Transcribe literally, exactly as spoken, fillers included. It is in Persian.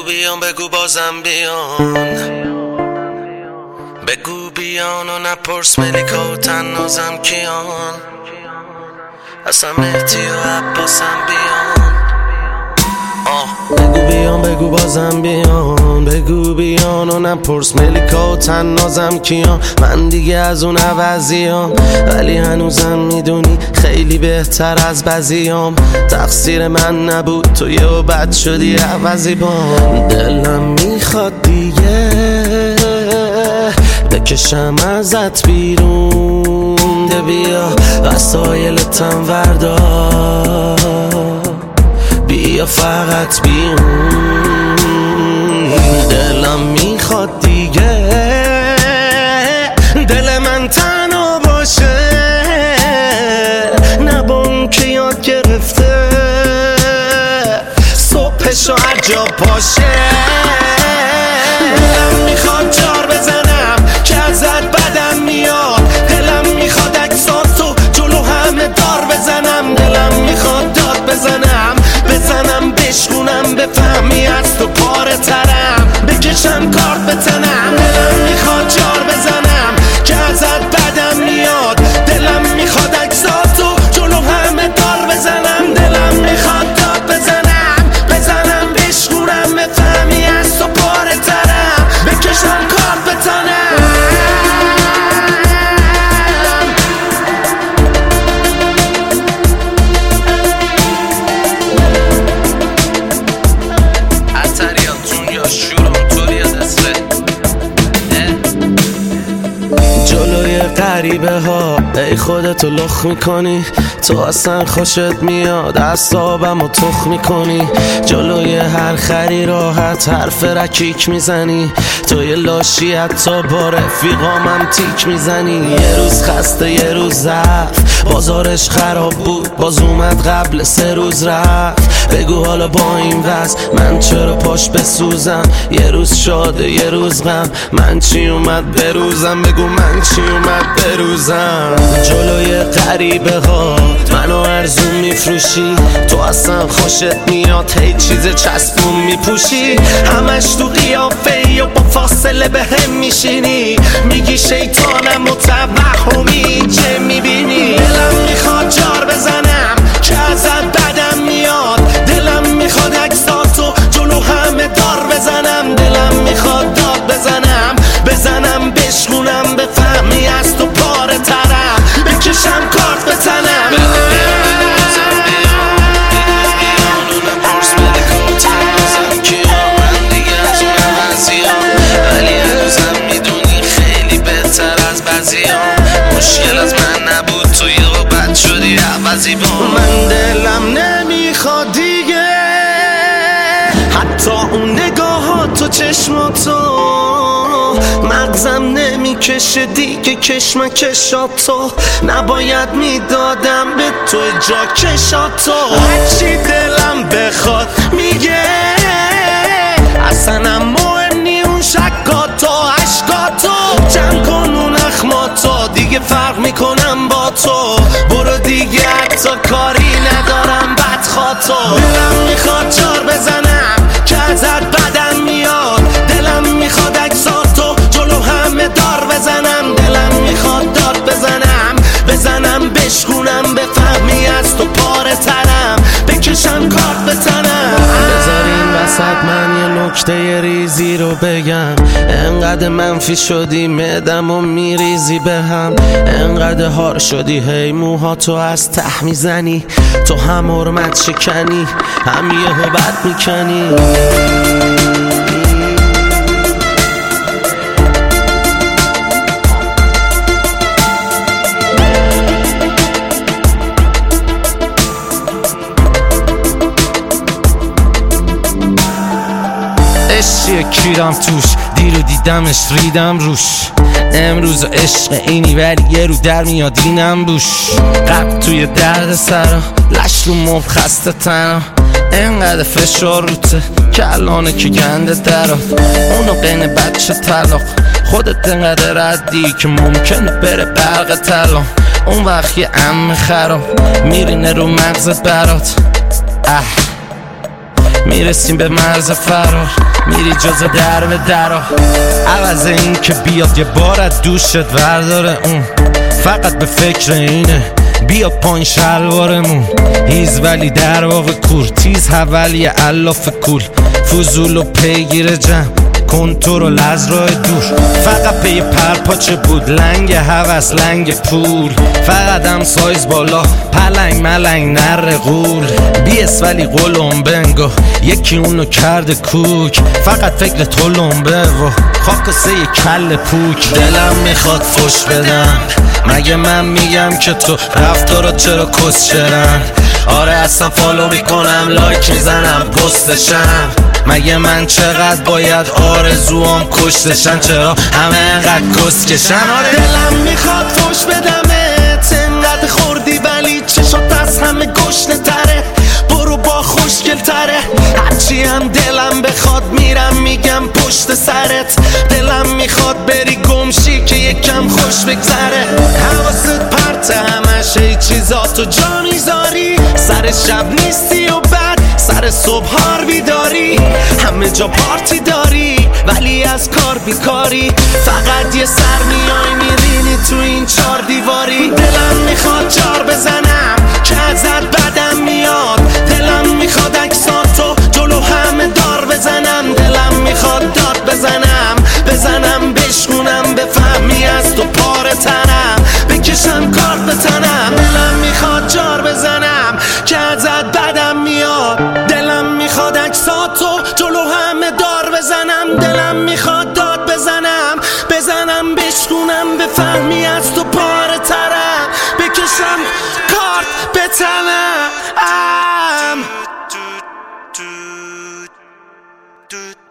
بیان بگو بازم بیان، بگو بیان و نپرس ملیکا و تنازم کیان، اصلا مهدی و عباسم بیان. آه بگو بیان بگو بازم بیان، بگو بیان و نپرس ملیکا و تنازم کیان. من دیگه از اون عوضیام، ولی هنوزم میدونی خیلی بهتر از بعضیام. تقصیر من نبود تو یه و بد شدی عوضی بام. دلم میخواد دیگه بکشم ازت بیرون، ده بیا وسایلتم وردار، بیا فقط بیرون. دلم میخواد دیگه دل من تنها باشه، نه با اون که یاد گرفته صبحشو هر جا پاشه. دلم میخواد جار بزنم که ازت بدم میاد، دلم میخواد عکساتو جلو همه دار بزنم، دلم میخواد داد بزنم بزنم بشکونم بفهمی از تو پاره ترم، بکشم کارت بتنم. دلم میخواد جار بزنم که ازت بدم میاد، دلم میخواد عکساتو جلو همه دار بزنم، دلم میخواد داد بزنم بزنم بشکونم بفهمی از تو پاره ترم، بکشم کارت بتنم. جلوی غریبه ها ای خودتو لخ میکنی، تو اصلا خوشت میاد اعصابم و تخ میکنی. جلوی هر خری راحت حرف رکیک میزنی، تو یه لاشی حتی با رفیقامم تیک میزنی. یه روز خسته یه روز ضعف، بازارش خراب بود باز اومد قبل سه روز رفت. بگو حالا با این وضع من چرا پاش بسوزم، یه روز شاده یه روز غم، من چی اومد بروزم، بگو من چی اومد بروزم. جلوی غریبه ها منو ارزون میفروشی، تو اصلا خوشت میاد هی چیز چسبون میپوشی، همش تو قیافه یا با فاصله به هم میشینی، میگی شیطانم و توهمی چه میبینی. دلم میخواد جار بزنم که ازت بدم میاد، دلم میخواد عکساتو جلو همه دار بزنم، دلم میخواد داد بزنم بزنم بشکونم بفهمی از تو پاره ترم، بکشم کارت بتنم. مشکل از من نبود تو یه بد شدی عوضی با من. دلم نمیخواد دیگه حتی اون نگاهات و چشماتو، مغزم نمیکشه دیگه کشمکشاتو، نباید میدادم به تو جا کشاتو. هرچی دلم بخواد میگه اصلا مهم نی اون شکاتو عشقاتو، جمع کن اون اخماتو دیگه فرق میکنم با تو، برو دیگه حتی کاری ندارم بدخواتو. دلم میخواد جار بزنم که ازت بدم میاد، دلم میخواد عکساتو جلو همه دار بزنم، دلم میخواد داد بزنم بزنم بشکونم بفهمی از تو پاره ترم، بکشم کارت بتنم. بذارین وسط من یه نکته ریزی رو بگم، انقدر منفی شدی معدم و میریزی به هم، انقدر هار شدی هی موهاتو از ته میزنی، تو هم حرمت شکنی هم یه بد میکنی. عشقی کیرم توش، دیرو دیدمش ریدم روش، امروز عشق اینی ولی یه رو در میاد اینم بوش. قبل توی درد سرا لش رو مب خسته تنها، انقدر فشار روته که الانه که گنده درات، اونو قین بچه طلاق خودت انقدر ردی که ممکنه بره برق طلا، اون وقت یه عمه خراب میرینه رو مغزت برات. اه میرسیم به مرز فرار، میری جز در به درا. عوض این که بیاد یه بار از دوشت ورداره، اون فقط به فکر اینه بیاد پایین شلوارمون. هیز ولی در واقع کور، تیز حولی علاف کول، فضول و پیگیر جمع، کنترل از راه دور. فقط پی پرپاچه بود، لنگ هوس لنگ پول، فقط هم سایز بالا، پلنگ ملنگ نر غول. بیس ولی قلم بنگو، یکی اونو کرده کوک، فقط فکر تو لنبه و خاک و سه کل پوک. دلم میخواد فش بدم، مگه من میگم که تو رفتارا چرا کسچرن؟ آره اصلا فالو میکنم، لایک میزنم، پستشم. مگه من چقدر باید آرزوام کشتشن؟ چرا همه انقدر کسکشن؟ آره دلم میخواد فش بدمت، انقدر خوردی ولی چشات از همه گشنه تره. برو با خوشگل تره، هرچی هم دلم بخواد میرم میگم پشت سرت. دلم میخواد بری گمشی که یکم خوش بگذره. حواست پرت همش ای چیزاتو جا میذاری، سر شب نیستی و بعد سر صبح هار بیداری. همه جا پارتی داری ولی از کار بیکاری، فقط یه سر میای میرینی تو این چار دیواری. دلم میخواد جار بزنم که ازت بدم میاد، دلم میخواد عکساتو جلو همه دار بزنم. دلم میخواد داد بزنم بزنم بشکونم، بفهمی از تو پاره تنم، بکشم کارت به تنم. دلم میخواد جار بزنم که ازت بدم میاد، دلم میخواد عکساتو جلو همه دار بزنم. دلم میخواد داد بزنم بزنم بشکونم، بفهمی از تو پاره ترم، بکشم کارت به تنم.